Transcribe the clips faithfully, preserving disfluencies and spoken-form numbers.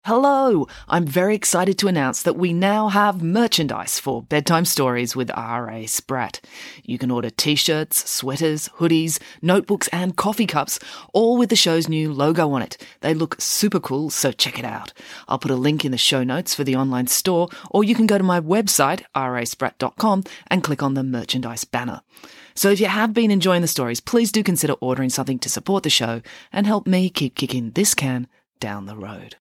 Hello! I'm very excited to announce that we now have merchandise for Bedtime Stories with R A Spratt. You can order t-shirts, sweaters, hoodies, notebooks and coffee cups, all with the show's new logo on it. They look super cool, so check it out. I'll put a link in the show notes for the online store, or you can go to my website, r a spratt dot com, and click on the merchandise banner. So if you have been enjoying the stories, please do consider ordering something to support the show and help me keep kicking this can down the road.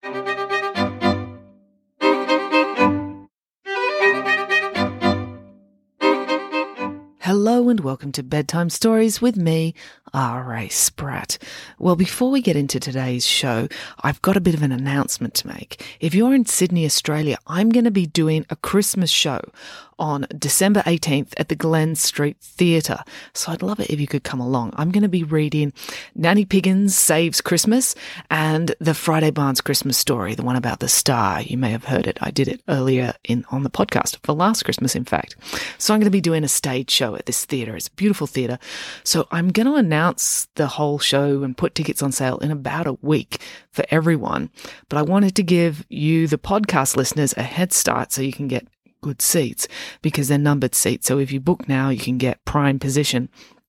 Hello and welcome to Bedtime Stories with me, R A Spratt. Well, before we get into today's show, I've got a bit of an announcement to make. If you're in Sydney, Australia, I'm going to be doing a Christmas show on December eighteenth at the Glen Street Theatre. So I'd love it if you could come along. I'm going to be reading Nanny Piggins Saves Christmas and the Friday Barnes Christmas Story, the one about the star. You may have heard it. I did it earlier in on the podcast for last Christmas, in fact. So I'm going to be doing a stage show at this theatre. It's a beautiful theatre. So I'm going to announce the whole show and put tickets on sale in about a week for everyone. But I wanted to give you, the podcast listeners, a head start so you can get good seats, because they're numbered seats. So if you book now, you can get prime position.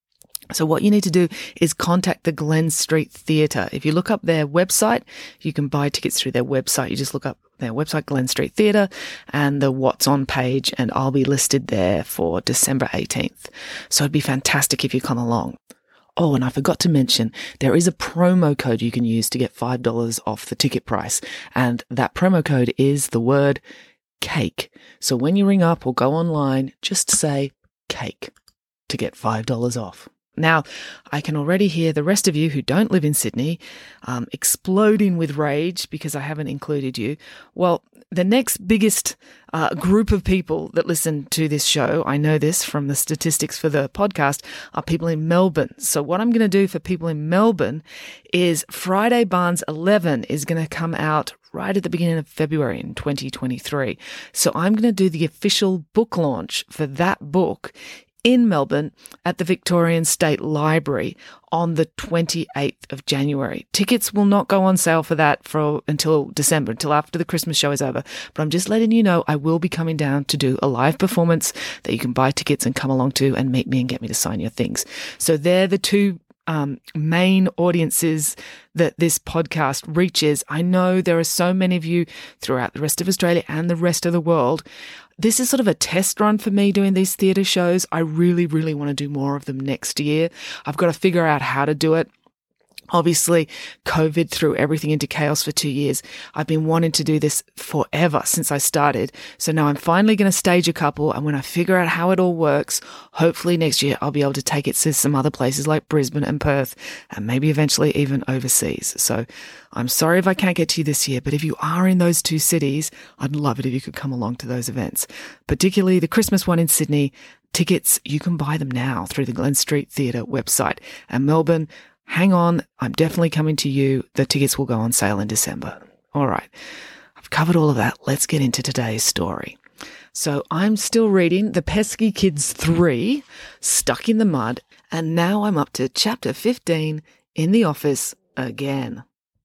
So what you need to do is contact the Glen Street Theatre. If you look up their website, you can buy tickets through their website. You just look up their website, Glen Street Theatre, and the What's On page, and I'll be listed there for December eighteenth. So it'd be fantastic if you come along. Oh, and I forgot to mention, there is a promo code you can use to get five dollars off the ticket price. And that promo code is the word cake. So when you ring up or go online, just say cake to get five dollars off. Now, I can already hear the rest of you who don't live in Sydney um, exploding with rage because I haven't included you. Well, the next biggest uh, group of people that listen to this show, I know this from the statistics for the podcast, are people in Melbourne. So what I'm going to do for people in Melbourne is Friday Barnes eleven is going to come out right at the beginning of February in twenty twenty-three. So I'm going to do the official book launch for that book in Melbourne at the Victorian State Library on the twenty-eighth of January. Tickets will not go on sale for that for until December, until after the Christmas show is over. But I'm just letting you know I will be coming down to do a live performance that you can buy tickets and come along to and meet me and get me to sign your things. So they're the two Um, main audiences that this podcast reaches. I know there are so many of you throughout the rest of Australia and the rest of the world. This is sort of a test run for me doing these theatre shows. I really, really want to do more of them next year. I've got to figure out how to do it. Obviously, COVID threw everything into chaos for two years. I've been wanting to do this forever since I started. So now I'm finally going to stage a couple. And when I figure out how it all works, hopefully next year I'll be able to take it to some other places like Brisbane and Perth, and maybe eventually even overseas. So I'm sorry if I can't get to you this year, but if you are in those two cities, I'd love it if you could come along to those events, particularly the Christmas one in Sydney. Tickets, you can buy them now through the Glen Street Theatre website. And Melbourne, hang on, I'm definitely coming to you. The tickets will go on sale in December. All right, I've covered all of that. Let's get into today's story. So I'm still reading The Pesky Kids three, Stuck in the Mud, and now I'm up to chapter fifteen, In the Office Again.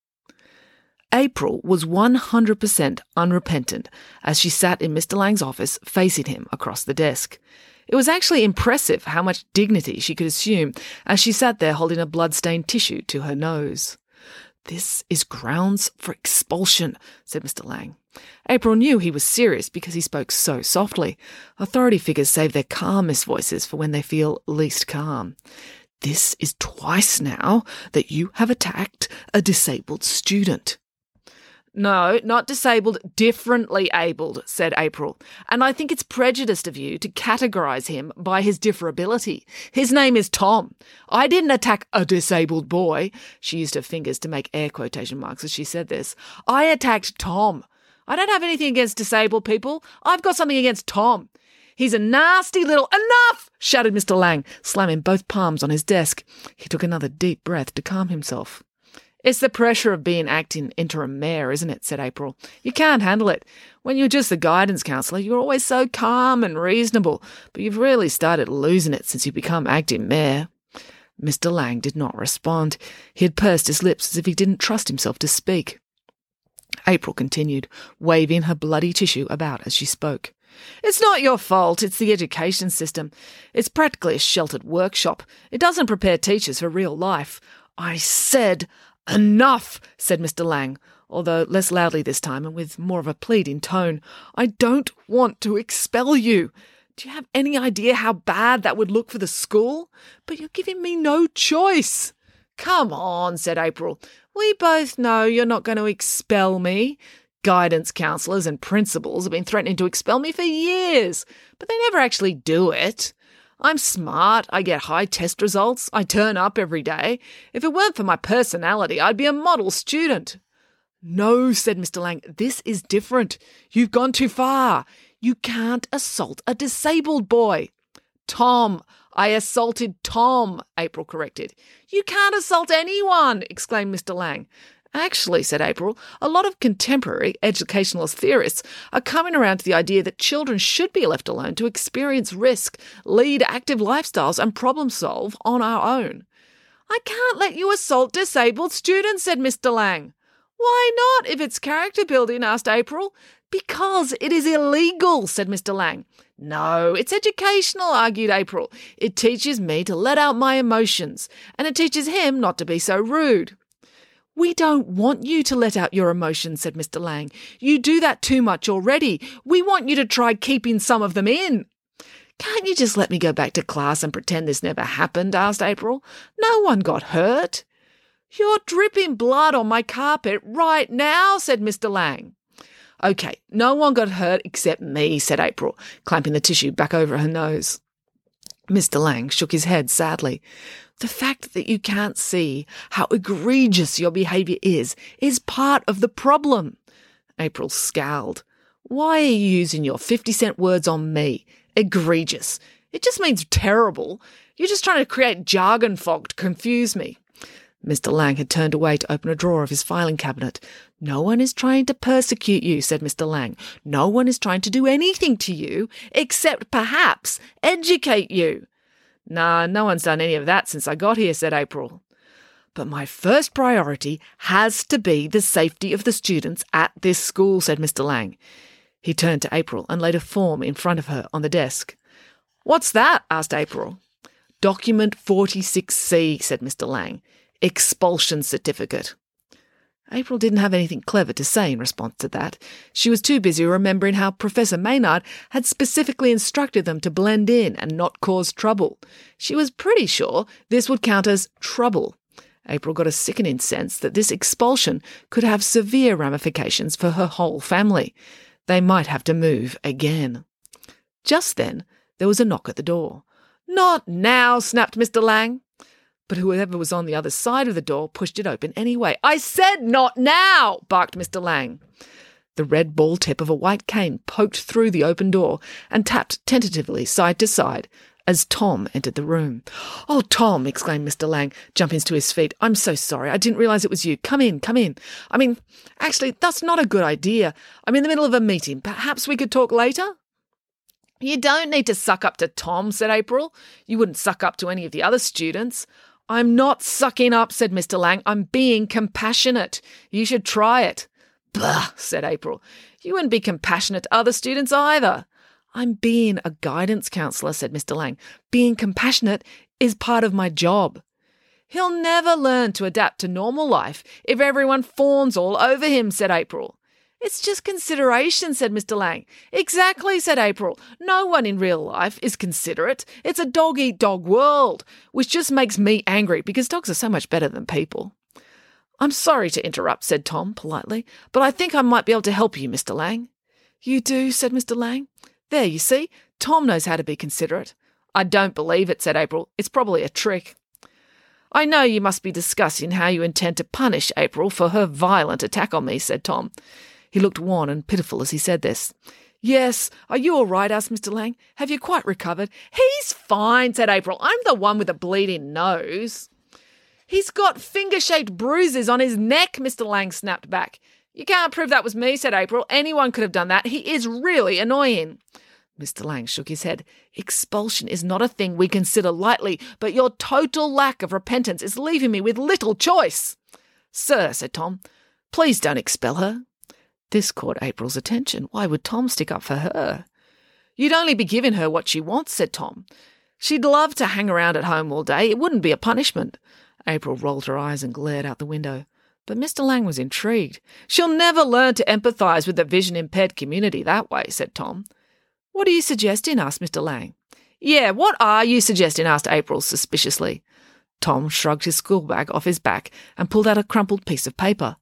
April was one hundred percent unrepentant as she sat in Mister Lang's office facing him across the desk. It was actually impressive how much dignity she could assume as she sat there holding a blood-stained tissue to her nose. "This is grounds for expulsion," said Mister Lang. April knew he was serious because he spoke so softly. Authority figures save their calmest voices for when they feel least calm. "This is twice now that you have attacked a disabled student." "No, not disabled, differently abled," said April. "And I think it's prejudiced of you to categorise him by his differability. His name is Tom. I didn't attack a disabled boy." She used her fingers to make air quotation marks as she said this. "I attacked Tom. I don't have anything against disabled people. I've got something against Tom. He's a nasty little—" "Enough!" shouted Mister Lang, slamming both palms on his desk. He took another deep breath to calm himself. "It's the pressure of being acting interim mayor, isn't it?" said April. "You can't handle it. When you're just the guidance counsellor, you're always so calm and reasonable, but you've really started losing it since you become acting mayor." Mister Lang did not respond. He had pursed his lips as if he didn't trust himself to speak. April continued, waving her bloody tissue about as she spoke. It's not your fault, it's the education system. It's practically a sheltered workshop. It doesn't prepare teachers for real life. I said, enough, said Mister Lang, although less loudly this time and with more of a pleading tone. I don't want to expel you. Do you have any idea how bad that would look for the school? But you're giving me no choice. Come on, said April. We both know you're not going to expel me. Guidance counsellors and principals have been threatening to expel me for years, but they never actually do it. I'm smart, I get high test results, I turn up every day. If it weren't for my personality, I'd be a model student. No, said Mister Lang, this is different. You've gone too far. You can't assault a disabled boy. Tom, I assaulted Tom, April corrected. You can't assault anyone, exclaimed Mister Lang. Actually, said April, a lot of contemporary educationalist theorists are coming around to the idea that children should be left alone to experience risk, lead active lifestyles and problem solve on our own. I can't let you assault disabled students, said Mister Lang. Why not, if it's character building, asked April. Because it is illegal, said Mister Lang. No, it's educational, argued April. It teaches me to let out my emotions, and it teaches him not to be so rude. We don't want you to let out your emotions, said Mister Lang. You do that too much already. We want you to try keeping some of them in. Can't you just let me go back to class and pretend this never happened, asked April. No one got hurt. You're dripping blood on my carpet right now, said Mister Lang. OK, no one got hurt except me, said April, clamping the tissue back over her nose. Mister Lang shook his head sadly. The fact that you can't see how egregious your behaviour is is part of the problem. April scowled. Why are you using your fifty-cent words on me? Egregious. It just means terrible. You're just trying to create jargon fog to confuse me. Mister Lang had turned away to open a drawer of his filing cabinet. No one is trying to persecute you, said Mister Lang. No one is trying to do anything to you, except perhaps educate you. Nah, no one's done any of that since I got here, said April. But my first priority has to be the safety of the students at this school, said Mister Lang. He turned to April and laid a form in front of her on the desk. What's that? Asked April. Document forty-six C, said Mister Lang. Expulsion certificate. April didn't have anything clever to say in response to that. She was too busy remembering how Professor Maynard had specifically instructed them to blend in and not cause trouble. She was pretty sure this would count as trouble. April got a sickening sense that this expulsion could have severe ramifications for her whole family. They might have to move again. Just then, there was a knock at the door. Not now, snapped Mister Lang. But whoever was on the other side of the door pushed it open anyway. I said not now, barked Mister Lang. The red ball tip of a white cane poked through the open door and tapped tentatively side to side as Tom entered the room. Oh, Tom, exclaimed Mister Lang, jumping to his feet. I'm so sorry. I didn't realise it was you. Come in, come in. I mean, actually, that's not a good idea. I'm in the middle of a meeting. Perhaps we could talk later? You don't need to suck up to Tom, said April. You wouldn't suck up to any of the other students. I'm not sucking up, said Mister Lang. I'm being compassionate. You should try it. Blah, said April. You wouldn't be compassionate to other students either. I'm being a guidance counsellor, said Mister Lang. Being compassionate is part of my job. He'll never learn to adapt to normal life if everyone fawns all over him, said April. It's just consideration, said Mister Lang. Exactly, said April. No one in real life is considerate. It's a dog-eat-dog world, which just makes me angry because dogs are so much better than people. I'm sorry to interrupt, said Tom politely, but I think I might be able to help you, Mister Lang. You do, said Mister Lang. There, you see, Tom knows how to be considerate. I don't believe it, said April. It's probably a trick. I know you must be discussing how you intend to punish April for her violent attack on me, said Tom. He looked worn and pitiful as he said this. Yes, are you all right? Asked Mister Lang. Have you quite recovered? He's fine, said April. I'm the one with a bleeding nose. He's got finger-shaped bruises on his neck, Mister Lang snapped back. You can't prove that was me, said April. Anyone could have done that. He is really annoying. Mister Lang shook his head. Expulsion is not a thing we consider lightly, but your total lack of repentance is leaving me with little choice. Sir, said Tom, please don't expel her. This caught April's attention. Why would Tom stick up for her? "You'd only be giving her what she wants," said Tom. "She'd love to hang around at home all day. It wouldn't be a punishment." April rolled her eyes and glared out the window. But Mister Lang was intrigued. "She'll never learn to empathise with the vision-impaired community that way," said Tom. "What are you suggesting?" asked Mister Lang. "Yeah, what are you suggesting?" asked April suspiciously. Tom shrugged his school bag off his back and pulled out a crumpled piece of paper.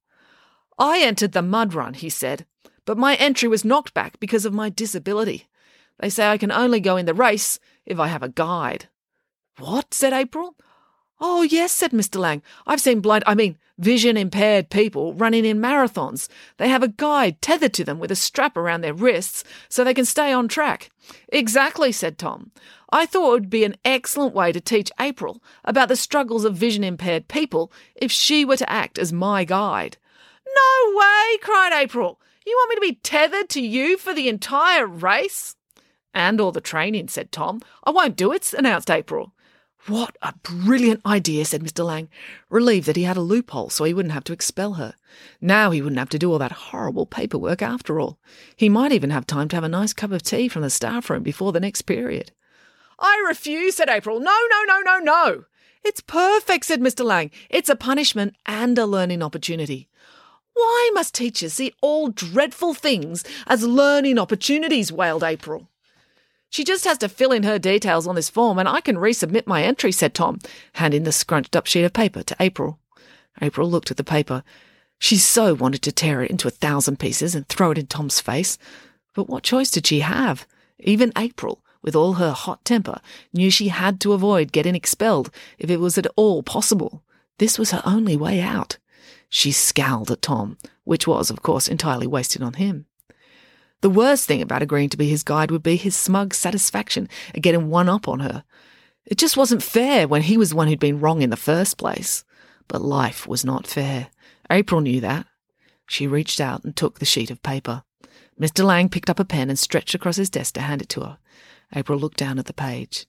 "I entered the mud run," he said, "but my entry was knocked back because of my disability. They say I can only go in the race if I have a guide." "What?" said April. "Oh, yes," said Mister Lang. "I've seen blind, I mean, vision-impaired people running in marathons. They have a guide tethered to them with a strap around their wrists so they can stay on track." "Exactly," said Tom. "I thought it would be an excellent way to teach April about the struggles of vision-impaired people if she were to act as my guide." "No way!" cried April. "You want me to be tethered to you for the entire race?" "And all the training," said Tom. "I won't do it," announced April. "What a brilliant idea," said Mister Lang, relieved that he had a loophole so he wouldn't have to expel her. Now he wouldn't have to do all that horrible paperwork after all. He might even have time to have a nice cup of tea from the staff room before the next period. "I refuse," said April. "No, no, no, no, no." "It's perfect," said Mister Lang. "It's a punishment and a learning opportunity." "Why must teachers see all dreadful things as learning opportunities?" wailed April. "She just has to fill in her details on this form and I can resubmit my entry," said Tom, handing the scrunched-up sheet of paper to April. April looked at the paper. She so wanted to tear it into a thousand pieces and throw it in Tom's face. But what choice did she have? Even April, with all her hot temper, knew she had to avoid getting expelled if it was at all possible. This was her only way out. She scowled at Tom, which was, of course, entirely wasted on him. The worst thing about agreeing to be his guide would be his smug satisfaction at getting one up on her. It just wasn't fair when he was the one who'd been wrong in the first place. But life was not fair. April knew that. She reached out and took the sheet of paper. Mister Lang picked up a pen and stretched across his desk to hand it to her. April looked down at the page.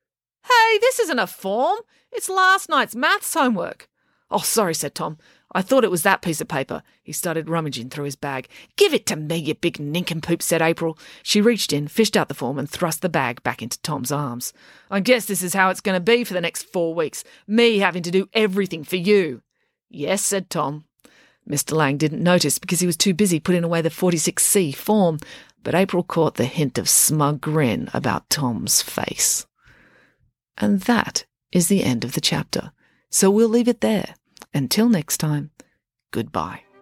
"Hey, this isn't a form. It's last night's maths homework." "Oh, sorry," said Tom. "I thought it was that piece of paper." He started rummaging through his bag. "Give it to me, you big nincompoop," said April. She reached in, fished out the form and thrust the bag back into Tom's arms. "I guess this is how it's going to be for the next four weeks, me having to do everything for you." "Yes," said Tom. Mister Lang didn't notice because he was too busy putting away the forty-six C form, but April caught the hint of smug grin about Tom's face. And that is the end of the chapter, so we'll leave it there. Until next time, goodbye.